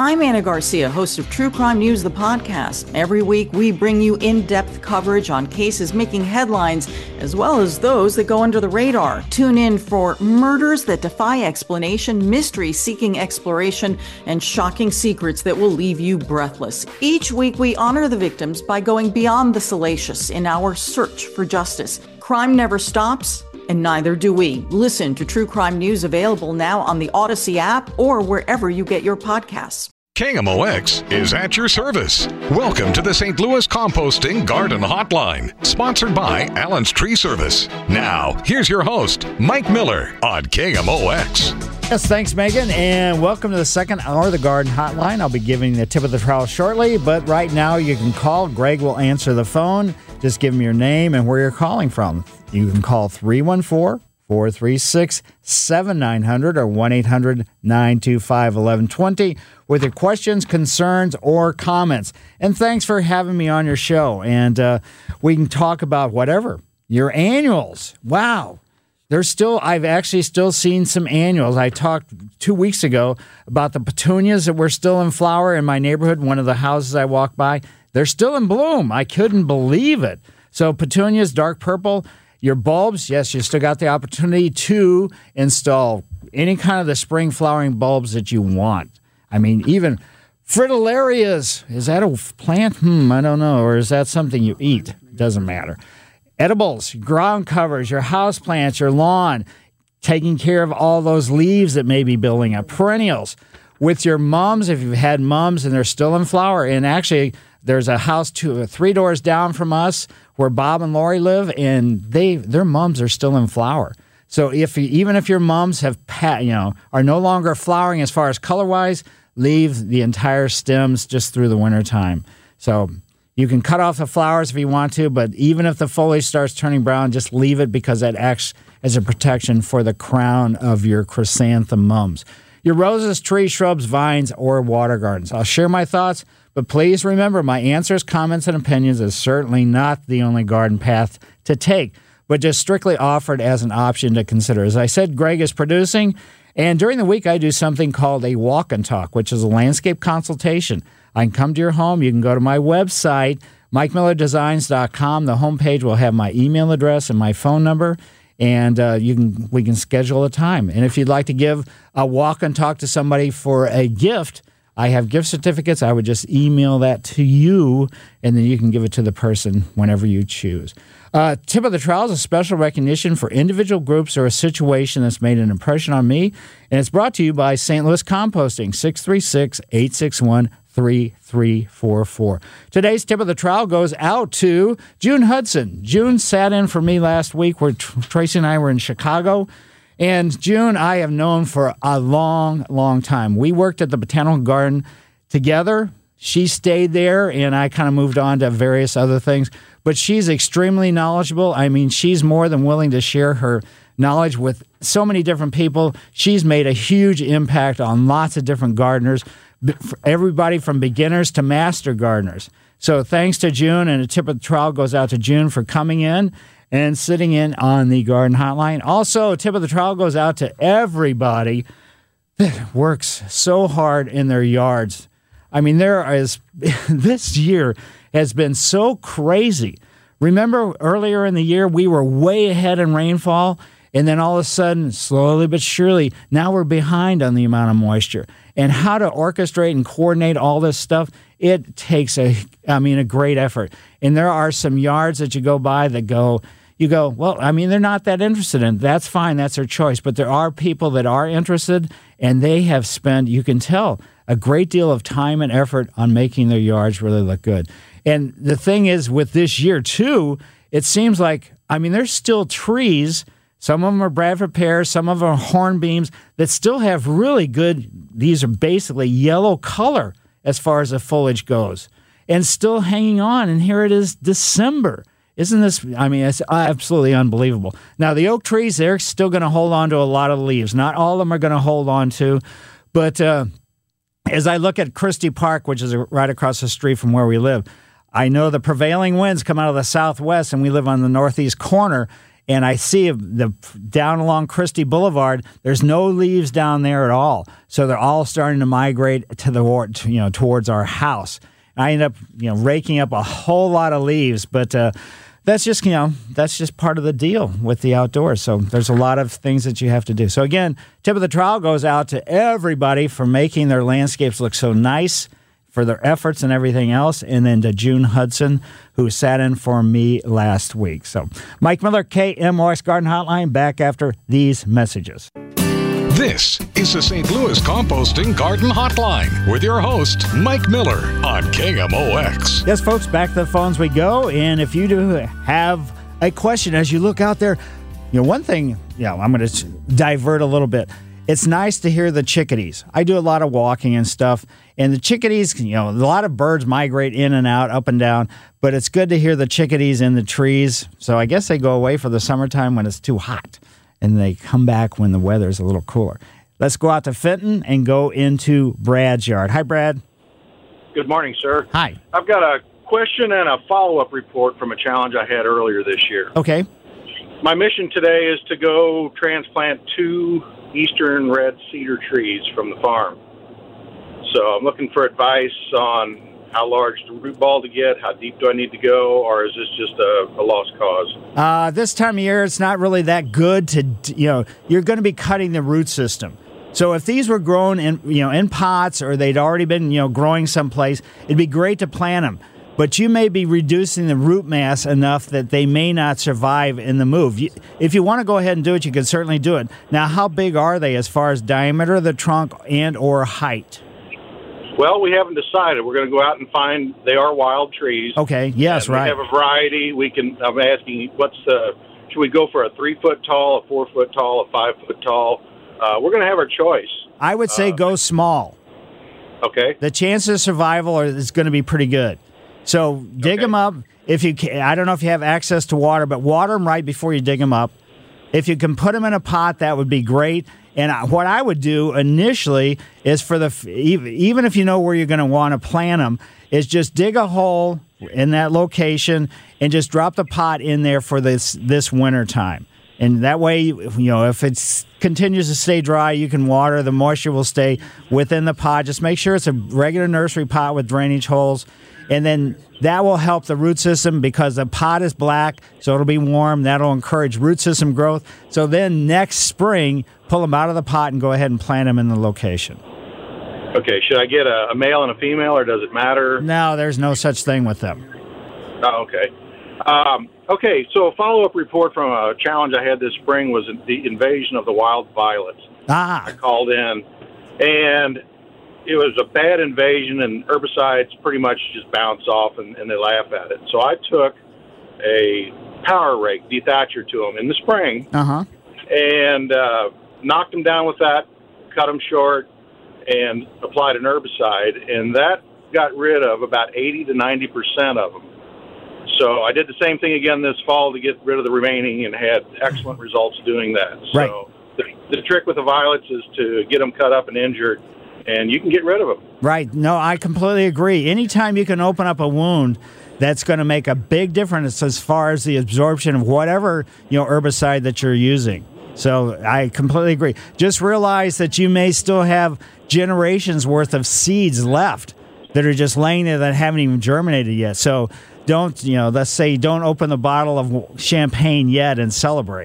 I'm Anna Garcia, host of True Crime News, the podcast. Every week, we bring you in-depth coverage on cases making headlines, as well as those that go under the radar. Tune in for murders that defy explanation, mystery seeking exploration, and shocking secrets that will leave you breathless. Each week, we honor the victims by going beyond the salacious in our search for justice. Crime never stops, and neither do we. Listen to True Crime News, available now on the Odyssey app or wherever you get your podcasts. KMOX is at your service. Welcome to the St. Louis Composting Garden Hotline, sponsored by Allen's Tree Service. Now, here's your host, Mike Miller on KMOX. Yes, thanks, Megan, and welcome to the second hour of the Garden Hotline. I'll be giving the tip of the trowel shortly, but right now you can call. Greg will answer the phone. Just give him your name and where you're calling from. You can call 314-436-7900 or 1-800-925-1120 with your questions, concerns, or comments. And thanks for having me on your show. And we can talk about whatever. Your annuals. Wow. I've actually still seen some annuals. I talked 2 weeks ago about the petunias that were still in flower in my neighborhood, one of the houses I walked by. They're still in bloom. I couldn't believe it. So petunias, dark purple. Your bulbs, yes, you still got the opportunity to install any kind of the spring flowering bulbs that you want. I mean, even fritillarias. Is that a plant? I don't know. Or is that something you eat? Doesn't matter. Edibles, ground covers, your house plants, your lawn, taking care of all those leaves that may be building up. Perennials. With your mums, if you've had mums and they're still in flower, and actually there's a house 3 doors down from us where Bob and Lori live, and their mums are still in flower. So even if your mums are no longer flowering as far as color-wise, leave the entire stems just through the wintertime. So you can cut off the flowers if you want to, but even if the foliage starts turning brown, just leave it because that acts as a protection for the crown of your chrysanthemum mums. Your roses, trees, shrubs, vines, or water gardens. I'll share my thoughts, but please remember my answers, comments, and opinions is certainly not the only garden path to take, but just strictly offered as an option to consider. As I said, Greg is producing, and during the week I do something called a walk and talk, which is a landscape consultation. I can come to your home. You can go to my website, MikeMillerDesigns.com. The homepage will have my email address and my phone number, and we can schedule a time. And if you'd like to give a walk and talk to somebody for a gift, I have gift certificates. I would just email that to you, and then you can give it to the person whenever you choose. Tip of the Trowel is a special recognition for individual groups or a situation that's made an impression on me, and it's brought to you by St. Louis Composting, 636-861-3344. Today's Tip of the Trowel goes out to June Hudson. June sat in for me last week where Tracy and I were in Chicago. And June, I have known for a long, long time. We worked at the Botanical Garden together. She stayed there, and I kind of moved on to various other things. But she's extremely knowledgeable. I mean, she's more than willing to share her knowledge with so many different people. She's made a huge impact on lots of different gardeners, everybody from beginners to master gardeners. So thanks to June, and a tip of the trowel goes out to June for coming in and sitting in on the Garden Hotline. Also, a tip of the trowel goes out to everybody that works so hard in their yards. I mean, this year has been so crazy. Remember earlier in the year, we were way ahead in rainfall, and then all of a sudden, slowly but surely, now we're behind on the amount of moisture. And how to orchestrate and coordinate all this stuff, it takes a great effort. And there are some yards that you go by that you go, well, I mean, they're not that interested in it. That's fine. That's their choice. But there are people that are interested, and they have spent, you can tell, a great deal of time and effort on making their yards really look good. And the thing is, with this year, too, it seems like, there's still trees. Some of them are Bradford pears. Some of them are hornbeams that still have really good, these are basically yellow color as far as the foliage goes, and still hanging on. And here it is, December. Isn't this, it's absolutely unbelievable. Now, the oak trees, they're still going to hold on to a lot of leaves. Not all of them are going to hold on to, but as I look at Christie Park, which is right across the street from where we live, I know the prevailing winds come out of the southwest, and we live on the northeast corner, and I see down along Christie Boulevard, there's no leaves down there at all. So they're all starting to migrate to towards our house. I end up, raking up a whole lot of leaves, but that's just part of the deal with the outdoors. So there's a lot of things that you have to do. So again, tip of the trowel goes out to everybody for making their landscapes look so nice, for their efforts and everything else, and then to June Hudson, who sat in for me last week. So Mike Miller, KMOX Garden Hotline, back after these messages. This is the St. Louis Composting Garden Hotline with your host, Mike Miller on KMOX. Yes, folks, back to the phones we go. And if you do have a question as you look out there, one thing, I'm going to divert a little bit. It's nice to hear the chickadees. I do a lot of walking and stuff, and the chickadees, a lot of birds migrate in and out, up and down, but it's good to hear the chickadees in the trees. So I guess they go away for the summertime when it's too hot, and they come back when the weather's a little cooler. Let's go out to Fenton and go into Brad's yard. Hi, Brad. Good morning, sir. Hi. I've got a question and a follow-up report from a challenge I had earlier this year. Okay. My mission today is to go transplant 2 eastern red cedar trees from the farm. So I'm looking for advice on how large the root ball to get, how deep do I need to go, or is this just a lost cause? This time of year, it's not really that good to, you're going to be cutting the root system. So if these were grown in pots, or they'd already been, growing someplace, it'd be great to plant them. But you may be reducing the root mass enough that they may not survive in the move. If you want to go ahead and do it, you can certainly do it. Now, how big are they as far as diameter of the trunk and or height? Well, we haven't decided. We're going to go out and find, they are wild trees. Okay, yes, right. We have a variety. I'm asking, should we go for a 3-foot tall, a 4-foot tall, a 5-foot tall? We're going to have our choice. I would say go small. Okay. The chance of survival is going to be pretty good. So dig them up. If you can, I don't know if you have access to water, but water them right before you dig them up. If you can put them in a pot, that would be great. And what I would do initially is even if you know where you're going to want to plant them, is just dig a hole in that location and just drop the pot in there for this winter time. And that way, if it continues to stay dry, you can water. The moisture will stay within the pot. Just make sure it's a regular nursery pot with drainage holes. And then that will help the root system because the pot is black, so it'll be warm. That'll encourage root system growth. So then next spring, pull them out of the pot and go ahead and plant them in the location. Okay, should I get a male and a female, or does it matter? No, there's no such thing with them. Oh, okay. Okay, so a follow-up report from a challenge I had this spring was the invasion of the wild violets. I called in, and it was a bad invasion, and herbicides pretty much just bounce off, and they laugh at it. So I took a power rake dethatcher to them in the spring and knocked them down with that, cut them short, and applied an herbicide, and that got rid of about 80 to 90% of them. So I did the same thing again this fall to get rid of the remaining and had excellent results doing that. Right. So the trick with the violets is to get them cut up and injured, and you can get rid of them. Right. No, I completely agree. Anytime you can open up a wound, that's going to make a big difference as far as the absorption of whatever herbicide that you're using. So I completely agree. Just realize that you may still have generations worth of seeds left that are just laying there that haven't even germinated yet. So don't, let's say don't open the bottle of champagne yet and celebrate.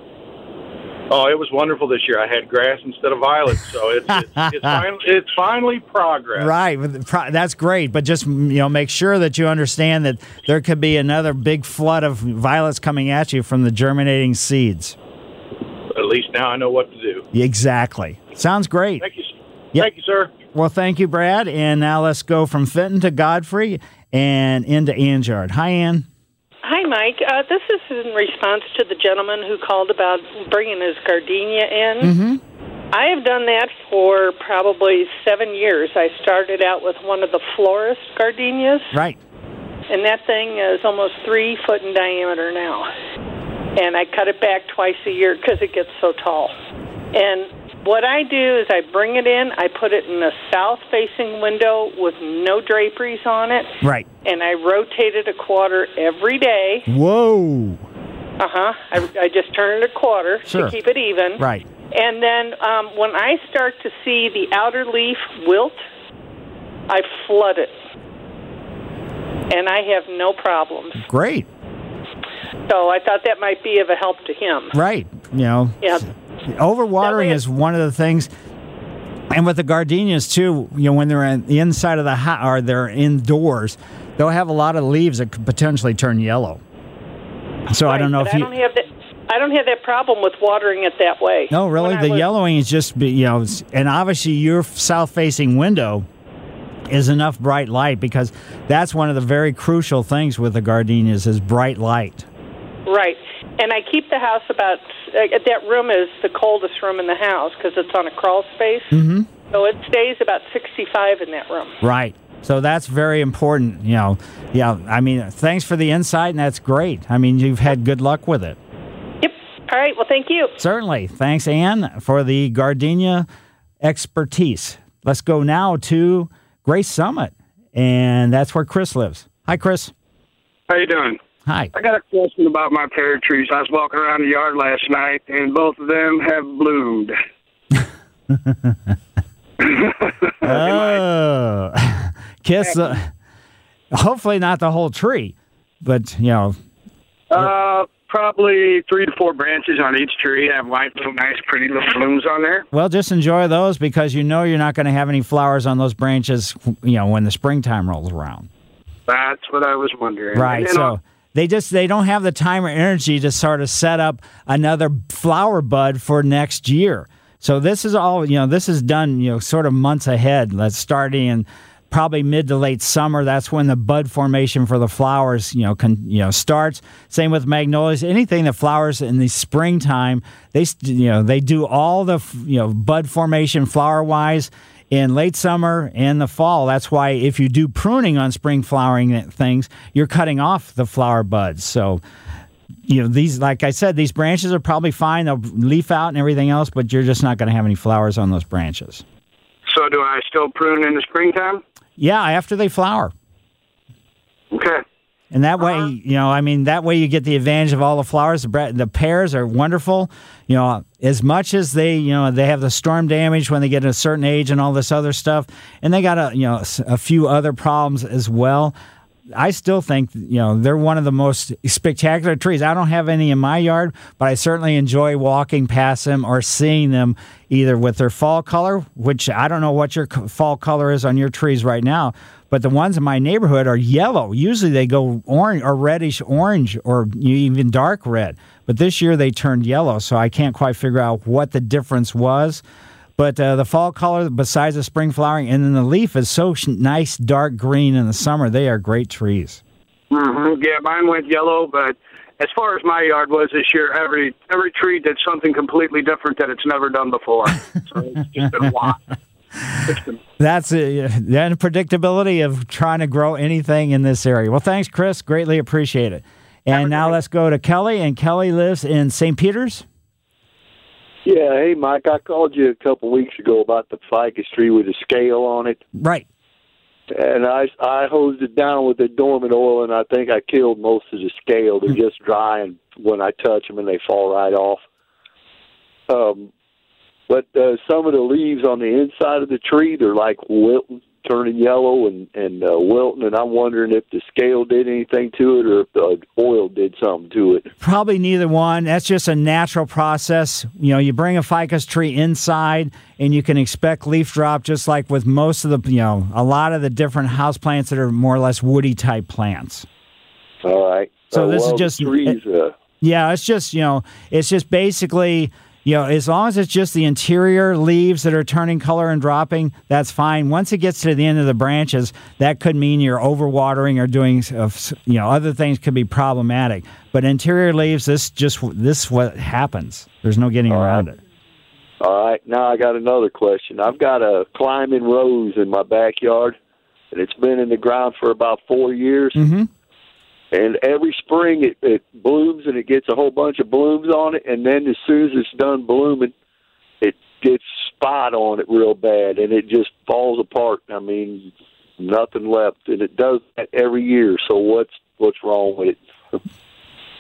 Oh, it was wonderful this year. I had grass instead of violets, so it's finally progress. Right, that's great. But just make sure that you understand that there could be another big flood of violets coming at you from the germinating seeds. At least now I know what to do. Exactly. Sounds great. Thank you. Yep. Thank you, sir. Well, thank you, Brad. And now let's go from Fenton to Godfrey and into Ann's yard. Hi, Ann. Hi, Mike. This is in response to the gentleman who called about bringing his gardenia in. Mm-hmm. I have done that for probably 7 years. I started out with one of the florist gardenias. Right. And that thing is almost 3 foot in diameter now. And I cut it back twice a year because it gets so tall. And what I do is I bring it in, I put it in a south-facing window with no draperies on it. Right. And I rotate it a quarter every day. Whoa. I just turn it a quarter to keep it even. Right. And then when I start to see the outer leaf wilt, I flood it. And I have no problems. Great. So I thought that might be of a help to him. Right. Overwatering is one of the things. And with the gardenias, too, when they're in the inside of the house or they're indoors, they'll have a lot of leaves that could potentially turn yellow. So I don't know if you... I don't have that problem with watering it that way. No, really? The yellowing is just, and obviously your south-facing window is enough bright light, because that's one of the very crucial things with the gardenias is bright light. Right. And I keep the house that room is the coldest room in the house because it's on a crawl space. Mm-hmm. So it stays about 65 in that room. Right. So that's very important, thanks for the insight, and that's great. You've had good luck with it. Yep. All right. Well, thank you. Certainly. Thanks, Ann, for the gardenia expertise. Let's go now to Grace Summit, and that's where Chris lives. Hi, Chris. How you doing? Hi. I got a question about my pear trees. I was walking around the yard last night, and both of them have bloomed. Oh. Kiss. Hopefully not the whole tree, but, Probably 3 to 4 branches on each tree have white, little, nice, pretty little blooms on there. Well, just enjoy those, because you're not going to have any flowers on those branches, when the springtime rolls around. That's what I was wondering. Right, so they don't have the time or energy to sort of set up another flower bud for next year. So this is all, this is done, sort of months ahead. Let's starting in probably mid to late summer. That's when the bud formation for the flowers, starts. Same with magnolias. Anything that flowers in the springtime, they do all the, bud formation flower-wise in late summer and the fall. That's why if you do pruning on spring flowering things, you're cutting off the flower buds. So, these, like I said, these branches are probably fine. They'll leaf out and everything else, but you're just not going to have any flowers on those branches. So do I still prune in the springtime? Yeah, after they flower. Okay. And that way, that way you get the advantage of all the flowers. The pears are wonderful. As much as they have the storm damage when they get a certain age and all this other stuff, and they got a few other problems as well. I still think, they're one of the most spectacular trees. I don't have any in my yard, but I certainly enjoy walking past them or seeing them either with their fall color, which I don't know what your fall color is on your trees right now, but the ones in my neighborhood are yellow. Usually they go orange or reddish orange or even dark red, but this year they turned yellow, so I can't quite figure out what the difference was. But the fall color, besides the spring flowering, and then the leaf is so nice, dark green in the summer. They are great trees. Mm-hmm. Yeah, mine went yellow, but as far as my yard was this year, every tree did something completely different that it's never done before. So it's just been a lot. That's the unpredictability of trying to grow anything in this area. Well, thanks, Chris. Greatly appreciate it. And now let's go to Kelly, and Kelly lives in St. Peters. Yeah, hey, Mike, I called you a couple weeks ago about the ficus tree with a scale on it. Right. And I hosed it down with the dormant oil, and I think I killed most of the scale. They're just dry, and when I touch them, and they fall right off. But some of the leaves on the inside of the tree, they're like wilting, turning yellow and wilting, and I'm wondering if the scale did anything to it or if the oil did something to it. Probably neither one. That's just a natural process. You bring a ficus tree inside, and you can expect leaf drop just like with most of the, a lot of the different house plants that are more or less woody type plants. All right. So this is just trees. Yeah, it's just basically, as long as it's just the interior leaves that are turning color and dropping, that's fine. Once it gets to the end of the branches, that could mean you're overwatering or doing, other things could be problematic. But interior leaves, this is what happens. There's no getting around it. All right. Now I got another question. I've got a climbing rose in my backyard, and it's been in the ground for about 4 years. Mm-hmm. And every spring it blooms and it gets a whole bunch of blooms on it. And then as soon as it's done blooming, it gets spot on it real bad and it just falls apart. I mean, nothing left. And it does that every year. So what's wrong with it?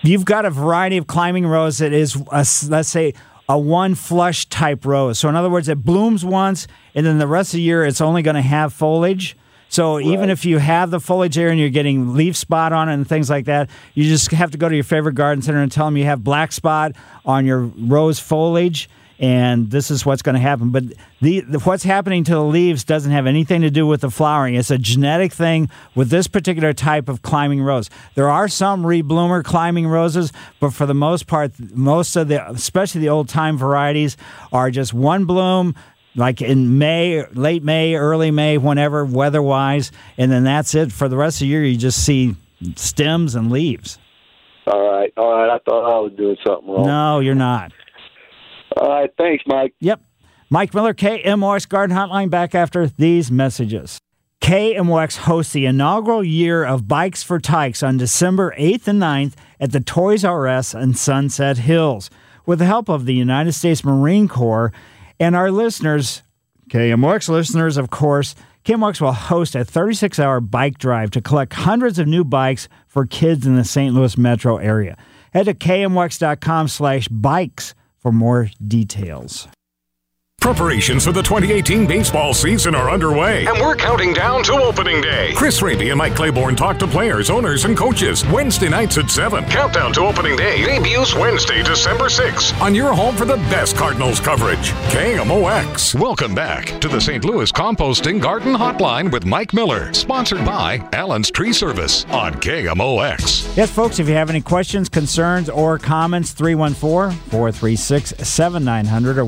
you've got a variety of climbing rose that is, let's say, a one flush type rose. So in other words, it blooms once, and then the rest of the year it's only going to have foliage. So even if you have the foliage there and you're getting leaf spot on it and things like that, you just have to go to your favorite garden center and tell them you have black spot on your rose foliage, and this is what's going to happen. But what's happening to the leaves doesn't have anything to do with the flowering. It's a genetic thing with this particular type of climbing rose. There are some rebloomer climbing roses, but for the most part, most of the, especially the old-time varieties, are just one bloom, like in May, late May, early May, whenever, weather-wise, and then that's it. For the rest of the year, you just see stems and leaves. All right. I thought I was doing something wrong. No, you're not. All right. Thanks, Mike. Yep. Mike Miller, KMOX Garden Hotline, back after these messages. KMOX hosts the inaugural year of Bikes for Tykes on December 8th and 9th at the Toys R Us in Sunset Hills. With the help of the United States Marine Corps and our listeners, KMOX listeners, of course, KMOX will host a 36-hour bike drive to collect hundreds of new bikes for kids in the St. Louis metro area. Head to KMOX.com/bikes for more details. Preparations for the 2018 baseball season are underway, and we're counting down to opening day. Chris Raby and Mike Claiborne talk to players, owners, and coaches Wednesday nights at 7. Countdown to opening day debuts Wednesday, December 6th on your home for the best Cardinals coverage, KMOX. Welcome back to the St. Louis Composting Garden Hotline with Mike Miller, sponsored by Allen's Tree Service on KMOX. Yes, folks, if you have any questions, concerns, or comments, 314-436-7900 or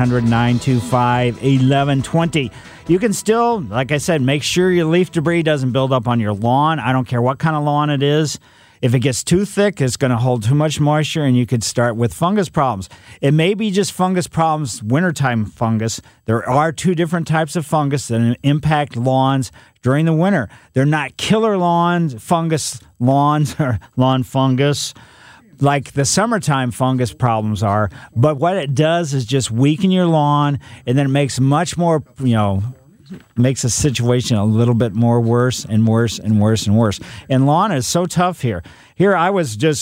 1-800-925-1120. You can still, like I said, make sure your leaf debris doesn't build up on your lawn. I don't care what kind of lawn it is. If it gets too thick, it's going to hold too much moisture, and you could start with fungus problems. It may be just fungus problems, wintertime fungus. There are two different types of fungus that impact lawns during the winter. They're not killer lawns or lawn fungus like the summertime fungus problems are, but what it does is just weaken your lawn, and then it makes much more, makes the situation a little bit more worse and worse and worse and worse. And lawn is so tough here. Here I was just,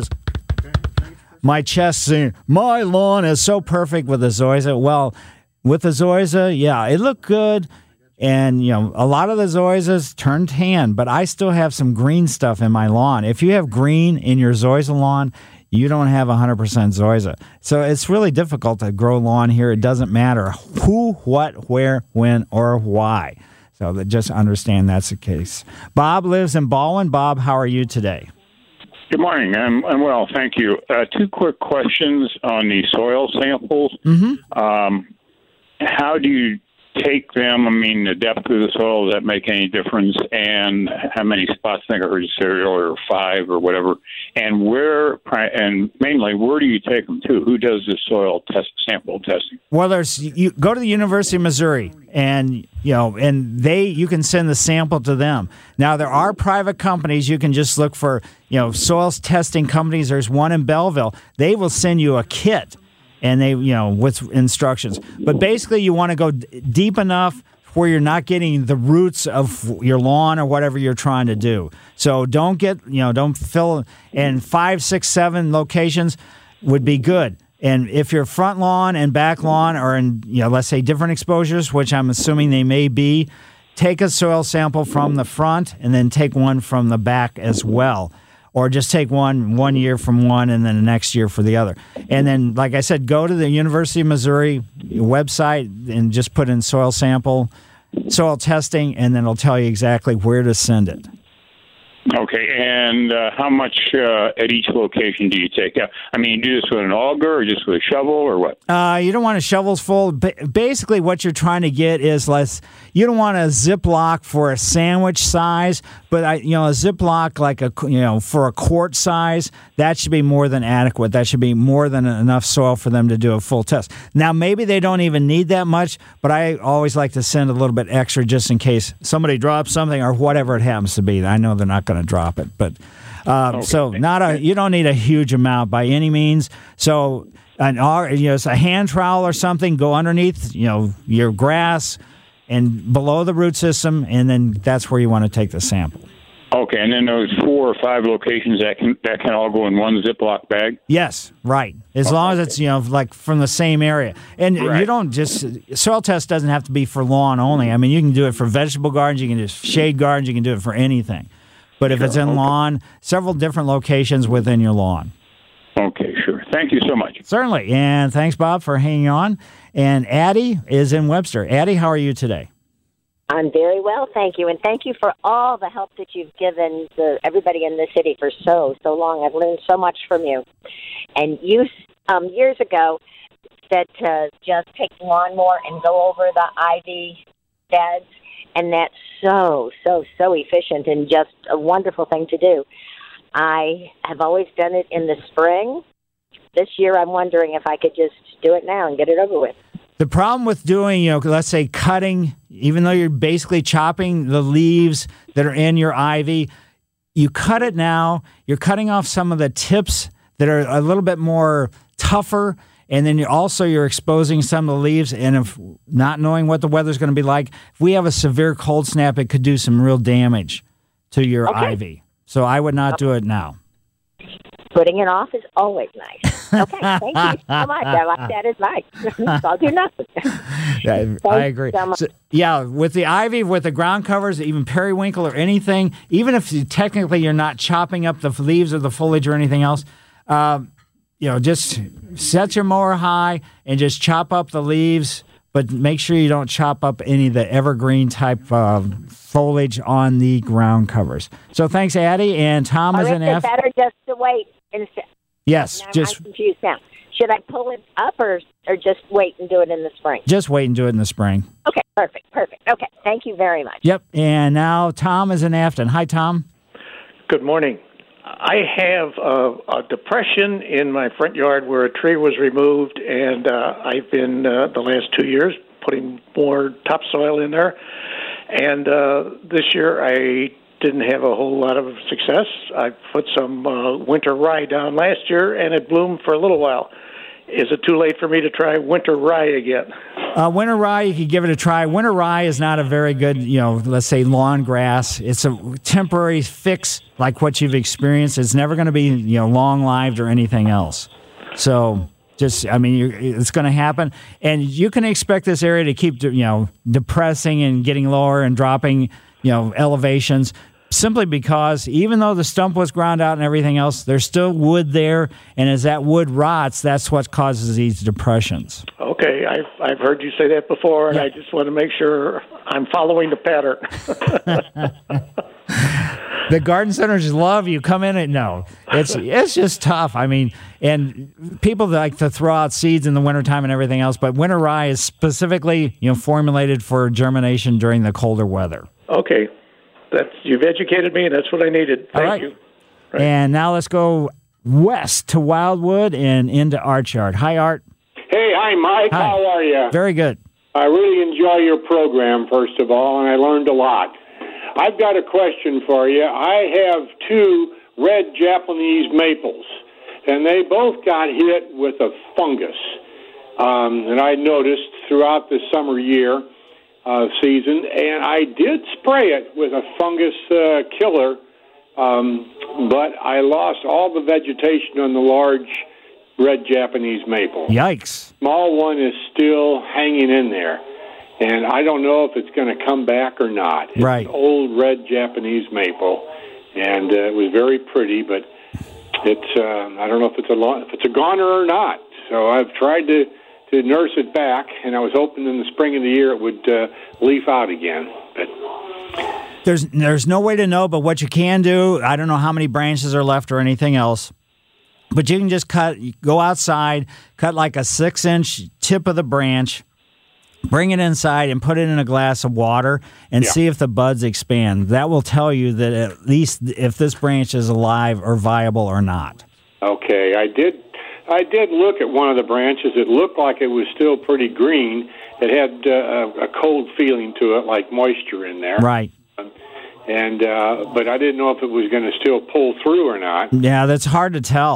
my chest saying, my lawn is so perfect with the zoysia. Well, with the zoysia, yeah, it looked good. And, a lot of the zoysias turned tan, but I still have some green stuff in my lawn. If you have green in your zoysia lawn, you don't have 100% zoysia. So it's really difficult to grow lawn here. It doesn't matter who, what, where, when, or why. So just understand that's the case. Bob lives in Baldwin. Bob, how are you today? Good morning. I'm well, thank you. Two quick questions on the soil samples. Mm-hmm. How do you take them? I mean, the depth of the soil, does that make any difference? And how many spots? I think I heard you say earlier, 5 or whatever. And mainly, where do you take them to? Who does the soil sample testing? Well, you go to the University of Missouri, and you can send the sample to them. Now, there are private companies. You can just look for soils testing companies. There's one in Belleville. They will send you a kit. And they, with instructions. But basically, you want to go deep enough where you're not getting the roots of your lawn or whatever you're trying to do. So don't fill, and 5, 6, 7 locations would be good. And if your front lawn and back lawn are in, let's say different exposures, which I'm assuming they may be, take a soil sample from the front and then take one from the back as well. Or just take one year from one and then the next year for the other. And then, like I said, go to the University of Missouri website and just put in soil sample, soil testing, and then it'll tell you exactly where to send it. Okay, and how much at each location do you take? I mean, do this with an auger or just with a shovel or what? You don't want a shovel's full. Basically, what you're trying to get is you don't want a Ziploc for a sandwich size, but a Ziploc like for a quart size, that should be more than adequate. That should be more than enough soil for them to do a full test. Now, maybe they don't even need that much, but I always like to send a little bit extra just in case somebody drops something or whatever it happens to be. I know they're not going to drop it, but so you don't need a huge amount by any means. So a hand trowel or something, go underneath your grass and below the root system, and then that's where you want to take the sample. Okay, and then those 4 or 5 locations that can all go in one Ziploc bag? Yes, right. As long as it's, like from the same area. And you don't just, soil test doesn't have to be for lawn only. I mean, you can do it for vegetable gardens, you can do it for shade gardens, you can do it for anything. But if it's in lawn, several different locations within your lawn. Okay, sure. Thank you so much. Certainly. And thanks, Bob, for hanging on. And Addie is in Webster. Addie, how are you today? I'm very well, thank you. And thank you for all the help that you've given to everybody in the city for so long. I've learned so much from you. And you, years ago, said to just take the lawnmower and go over the ivy beds. And that's so efficient and just a wonderful thing to do. I have always done it in the spring. This year, I'm wondering if I could just do it now and get it over with. The problem with doing, let's say cutting, even though you're basically chopping the leaves that are in your ivy, you cut it now, you're cutting off some of the tips that are a little bit more tougher, and then you're exposing some of the leaves, and if not knowing what the weather's going to be like, if we have a severe cold snap, it could do some real damage to your ivy. So I would not do it now. Putting it off is always nice. Okay, thank you so much. I like that advice. I'll do nothing. I agree. So with the ivy, with the ground covers, even periwinkle or anything, even if technically you're not chopping up the leaves or the foliage or anything else, just set your mower high and just chop up the leaves, but make sure you don't chop up any of the evergreen type foliage on the ground covers. So thanks, Addie. And Tom is an F. Is it better just to wait? Yes. I'm confused now. Should I pull it up or just wait and do it in the spring? Just wait and do it in the spring. Okay, perfect. Okay, thank you very much. Yep. And now Tom is in Afton. Hi, Tom. Good morning. I have a depression in my front yard where a tree was removed, and I've been, the last 2 years, putting more topsoil in there. And this year I didn't have a whole lot of success. I put some winter rye down last year, and it bloomed for a little while. Is it too late for me to try winter rye again? Winter rye, you could give it a try. Winter rye is not a very good, let's say lawn grass. It's a temporary fix like what you've experienced. It's never going to be, long-lived or anything else. So it's going to happen. And you can expect this area to keep, depressing and getting lower and dropping, elevations, simply because even though the stump was ground out and everything else, there's still wood there, and as that wood rots, that's what causes these depressions. Okay, I've heard you say that before, and I just want to make sure I'm following the pattern. The garden centers love you. Come in and it's just tough. I mean, and people like to throw out seeds in the wintertime and everything else, but winter rye is specifically, formulated for germination during the colder weather. Okay. You've educated me, and that's what I needed. Thank you. Right. And now let's go west to Wildwood and into Art's yard. Hi, Art. Hey, hi, Mike. Hi. How are you? Very good. I really enjoy your program, first of all, and I learned a lot. I've got a question for you. I have 2 red Japanese maples, and they both got hit with a fungus. And I noticed throughout the summer season, and I did spray it with a fungus killer, but I lost all the vegetation on the large red Japanese maple. Yikes. Small one is still hanging in there, and I don't know if it's going to come back or not. It's right. An old red Japanese maple, and it was very pretty, but it's I don't know if it's a goner or not. So I've tried to nurse it back, and I was hoping in the spring of the year it would leaf out again. But there's no way to know, but what you can do, I don't know how many branches are left or anything else, but you can just go outside, cut like a 6-inch tip of the branch, bring it inside and put it in a glass of water and see if the buds expand. That will tell you that at least if this branch is alive or viable or not. Okay, I did look at one of the branches. It looked like it was still pretty green. It had a cold feeling to it, like moisture in there. Right. And but I didn't know if it was going to still pull through or not. Yeah, that's hard to tell.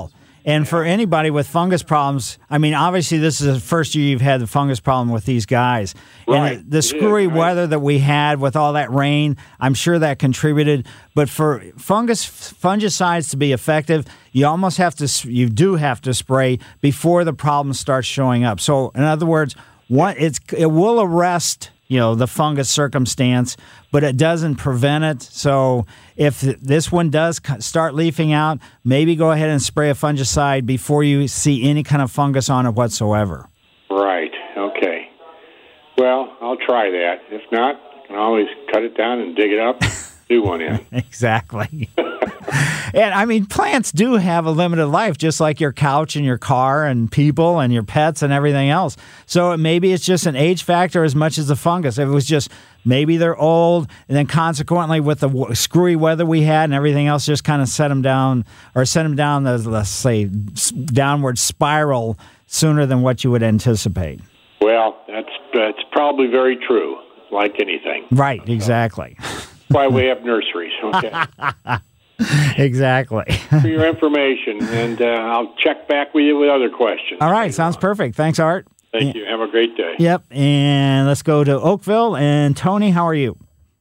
And for anybody with fungus problems, I mean, obviously this is the first year you've had the fungus problem with these guys. Right. And the screwy weather that we had with all that rain, I'm sure that contributed. But for fungicides to be effective, you do have to spray before the problem starts showing up. So in other words, it will arrest the fungus circumstance, but it doesn't prevent it. So if this one does start leafing out, maybe go ahead and spray a fungicide before you see any kind of fungus on it whatsoever. Right. Okay. Well, I'll try that. If not, I can always cut it down and dig it up, do one in. Exactly. And, I mean, plants do have a limited life, just like your couch and your car and people and your pets and everything else. So maybe it's just an age factor as much as the fungus. If it was just maybe they're old, and then consequently with the screwy weather we had and everything else, just kind of sent them down the, let's say, downward spiral sooner than what you would anticipate. Well, that's probably very true, like anything. Right, exactly. That's why we have nurseries, okay? Exactly. For your information, and I'll check back with you with other questions. All right, sounds perfect. Thanks, Art. Thank you. Have a great day. Yep, and let's go to Oakville. And Tony, how are you?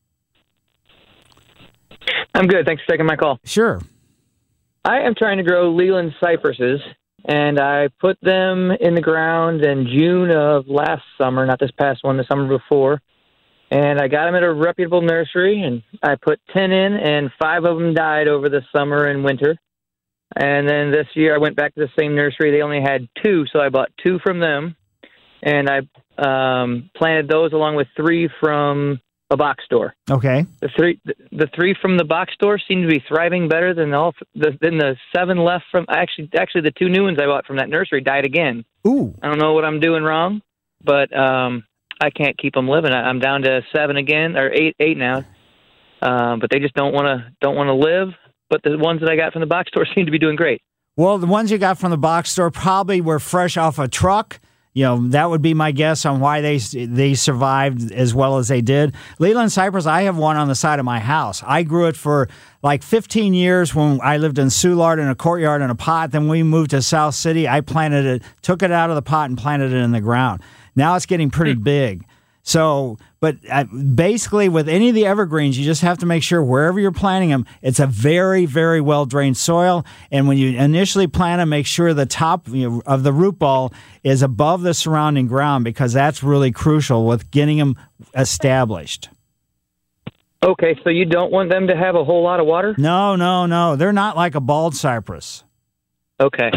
I'm good. Thanks for taking my call. Sure. I am trying to grow Leland cypresses, and I put them in the ground in June of last summer, not this past one, the summer before. And I got them at a reputable nursery, and I put 10 in, and 5 of them died over the summer and winter. And then this year I went back to the same nursery. They only had 2, so I bought 2 from them. And I planted those along with 3 from a box store. Okay. The 3 from the box store seem to be thriving better than the 7 left from actually the 2 new ones I bought from that nursery died again. Ooh. I don't know what I'm doing wrong, but I can't keep them living. I'm down to 7 again, or 8 now. But they just don't want to live. But the ones that I got from the box store seem to be doing great. Well, the ones you got from the box store probably were fresh off a truck. That would be my guess on why they survived as well as they did. Leland cypress, I have one on the side of my house. I grew it for like 15 years when I lived in Soulard in a courtyard in a pot. Then we moved to South City. I planted it, took it out of the pot and planted it in the ground. Now it's getting pretty big. So, but basically with any of the evergreens, you just have to make sure wherever you're planting them, it's a very, very well-drained soil. And when you initially plant them, make sure the top of the root ball is above the surrounding ground, because that's really crucial with getting them established. Okay, so you don't want them to have a whole lot of water? No. They're not like a bald cypress. Okay.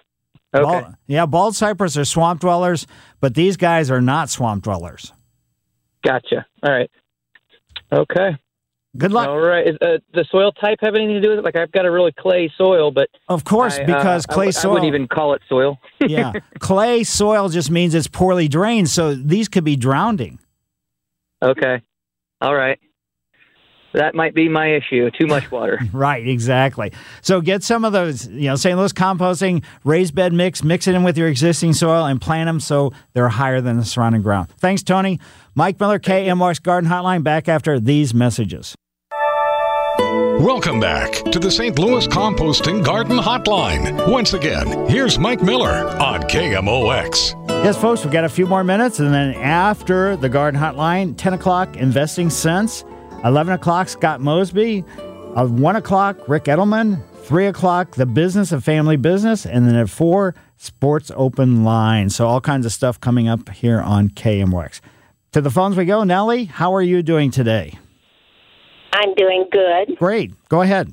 Bald cypress are swamp dwellers, but these guys are not swamp dwellers. Gotcha. All right. Okay. Good luck. All right. Does the soil type have anything to do with it? Like, I've got a really clay soil, but of course, because clay soil. I wouldn't even call it soil. Yeah, clay soil just means it's poorly drained, so these could be drowning. Okay. All right. That might be my issue, too much water. Right, exactly. So get some of those, St. Louis composting, raised bed mix it in with your existing soil, and plant them so they're higher than the surrounding ground. Thanks, Tony. Mike Miller, KMOX Garden Hotline, back after these messages. Welcome back to the St. Louis Composting Garden Hotline. Once again, here's Mike Miller on KMOX. Yes, folks, we've got a few more minutes, and then after the Garden Hotline, 10 o'clock, Investing Sense. 11 o'clock, Scott Mosby. 1 o'clock, Rick Edelman. 3 o'clock, The Business of Family Business. And then at 4, Sports Open Line. So all kinds of stuff coming up here on KMOX. To the phones we go. Nellie, how are you doing today? I'm doing good. Great. Go ahead.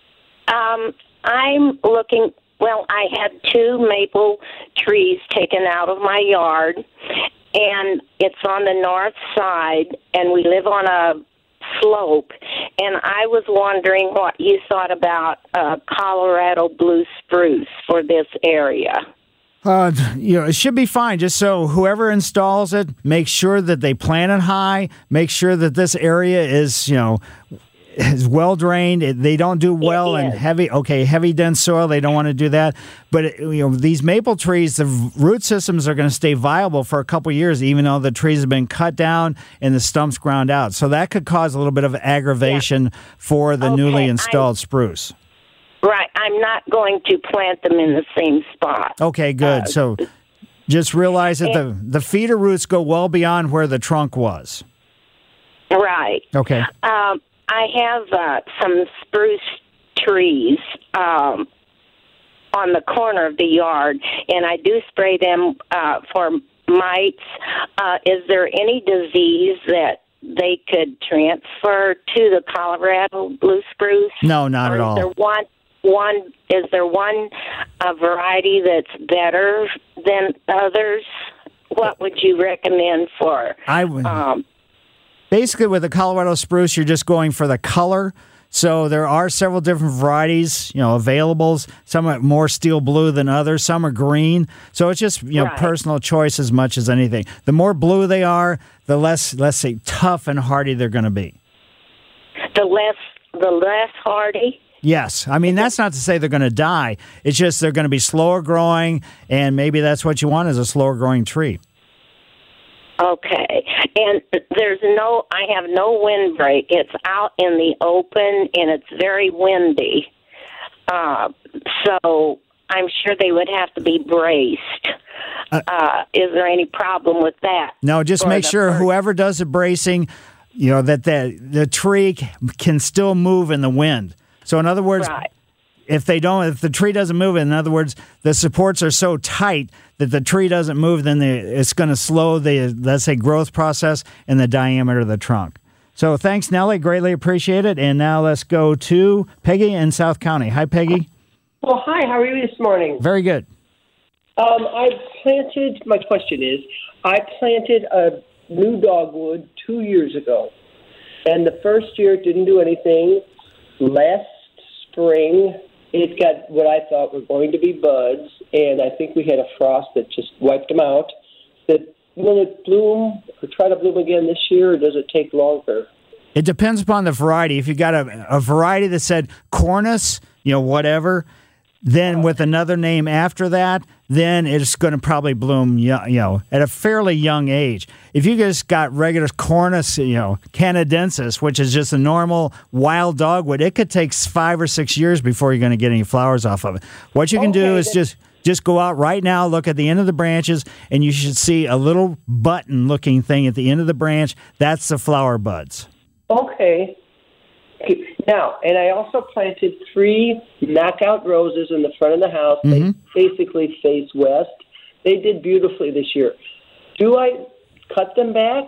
I'm looking... Well, I had 2 maple trees taken out of my yard, and it's on the north side, and we live on a slope, and I was wondering what you thought about Colorado blue spruce for this area. It should be fine. Just so whoever installs it, make sure that they plant it high. Make sure that this area is, is well drained. They don't do well in heavy dense soil. They don't want to do that. But these maple trees, the root systems are going to stay viable for a couple years, even though the trees have been cut down and the stumps ground out. So that could cause a little bit of aggravation for the newly installed spruce. Right. I'm not going to plant them in the same spot. Okay, good. So just realize that the feeder roots go well beyond where the trunk was. Right. Okay. I have some spruce trees on the corner of the yard, and I do spray them for mites. Is there any disease that they could transfer to the Colorado blue spruce? No, not at all. Is there one variety that's better than others? What would you recommend for? I would. Basically, with the Colorado spruce, you're just going for the color. So there are several different varieties, available. Some are more steel blue than others. Some are green. So it's just, personal choice as much as anything. The more blue they are, the less, let's say, tough and hardy they're going to be. The less hardy? Yes. I mean, that's not to say they're going to die. It's just they're going to be slower growing, and maybe that's what you want is a slower growing tree. Okay. And I have no windbreak. It's out in the open, and it's very windy. So I'm sure they would have to be braced. Is there any problem with that? No, just make sure whoever does the bracing, that the tree can still move in the wind. So in other words, if the tree doesn't move, in other words, the supports are so tight that the tree doesn't move, then it's going to slow the, let's say, growth process and the diameter of the trunk. So thanks, Nellie. Greatly appreciate it. And now let's go to Peggy in South County. Hi, Peggy. Well, hi. How are you this morning? Very good. My question is, I planted a new dogwood 2 years ago. And the first year it didn't do anything. Last spring, it got what I thought were going to be buds, and I think we had a frost that just wiped them out. Will it bloom or try to bloom again this year, or does it take longer? It depends upon the variety. If you got a variety that said Cornus, whatever, then with another name after that, then it's going to probably bloom, at a fairly young age. If you just got regular Cornus, canadensis, which is just a normal wild dogwood, it could take 5 or 6 years before you're going to get any flowers off of it. What you can do is just go out right now, look at the end of the branches, and you should see a little button-looking thing at the end of the branch. That's the flower buds. Okay. Now, and I also planted 3 knockout roses in the front of the house. Mm-hmm. They basically face west. They did beautifully this year. Do I cut them back?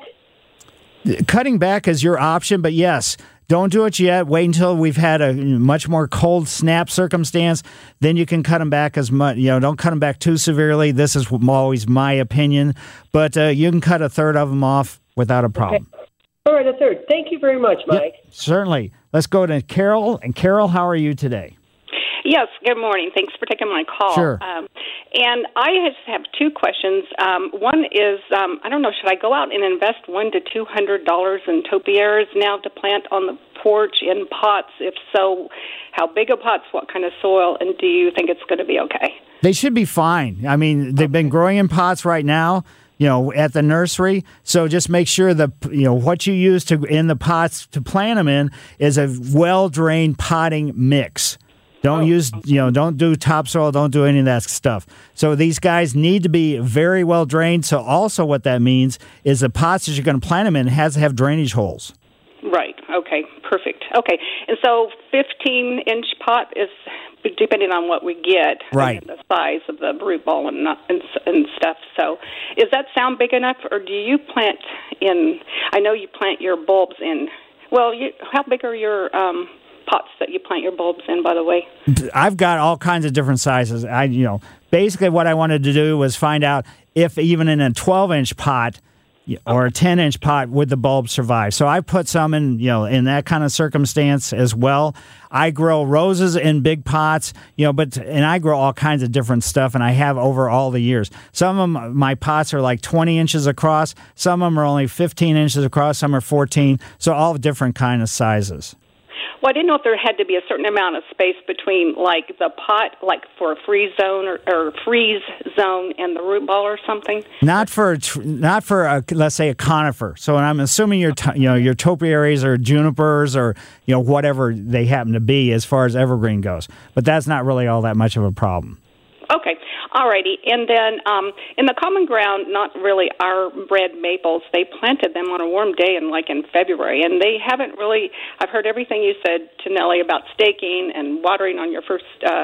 Cutting back is your option, but yes, don't do it yet. Wait until we've had a much more cold snap circumstance. Then you can cut them back as much. Don't cut them back too severely. This is always my opinion, but you can cut a third of them off without a problem. Okay. All right, a third. Thank you very much, Mike. Yep, certainly. Let's go to Carol. And Carol, how are you today? Yes, good morning. Thanks for taking my call. Sure. And I just have 2 questions. One is, I don't know, should I go out and invest $100 to $200 in topiaries now to plant on the porch in pots? If so, how big of pots, what kind of soil, and do you think it's going to be okay? They should be fine. I mean, they've been growing in pots right now, at the nursery. So just make sure what you use in the pots to plant them in is a well-drained potting mix. Don't don't do topsoil, don't do any of that stuff. So these guys need to be very well drained. So also what that means is the pots that you're going to plant them in has to have drainage holes. Right. Okay. Perfect. Okay. And so 15-inch pot is depending on what we get. Right. The size of the root ball and stuff. So does that sound big enough, or do you plant in, I know you plant your bulbs in, how big are your pots that you plant your bulbs in, by the way? I've got all kinds of different sizes. Basically what I wanted to do was find out if even in a 12-inch pot or a 10-inch pot would the bulb survive. So I put some in, in that kind of circumstance as well. I grow roses in big pots, and I grow all kinds of different stuff, and I have over all the years. Some of them, my pots are like 20 inches across. Some of them are only 15 inches across. Some are 14. So all different kind of sizes. Well, I didn't know if there had to be a certain amount of space between, like, the pot, like for a freeze zone or freeze zone and the root ball or something. Not for let's say a conifer. So I'm assuming your topiaries or junipers or whatever they happen to be as far as evergreen goes. But that's not really all that much of a problem. Okay. Alrighty. And then in the common ground, not really our red maples, they planted them on a warm day in February. And they haven't really, I've heard everything you said to Nellie about staking and watering on your first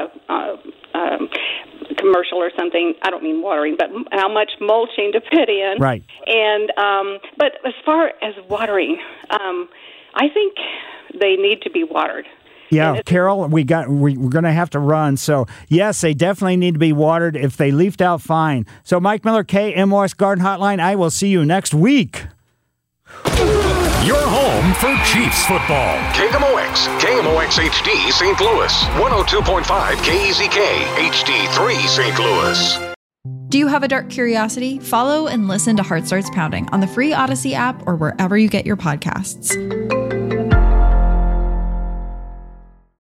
commercial or something. I don't mean watering, but how much mulching to put in. Right. And but as far as watering, I think they need to be watered. Yeah, Carol, we're going to have to run. So, yes, they definitely need to be watered. If they leafed out, fine. So, Mike Miller, KMOX Garden Hotline, I will see you next week. Your home for Chiefs football. KMOX HD St. Louis, 102.5 KEZK HD3 St. Louis. Do you have a dark curiosity? Follow and listen to Heart Starts Pounding on the free Odyssey app or wherever you get your podcasts.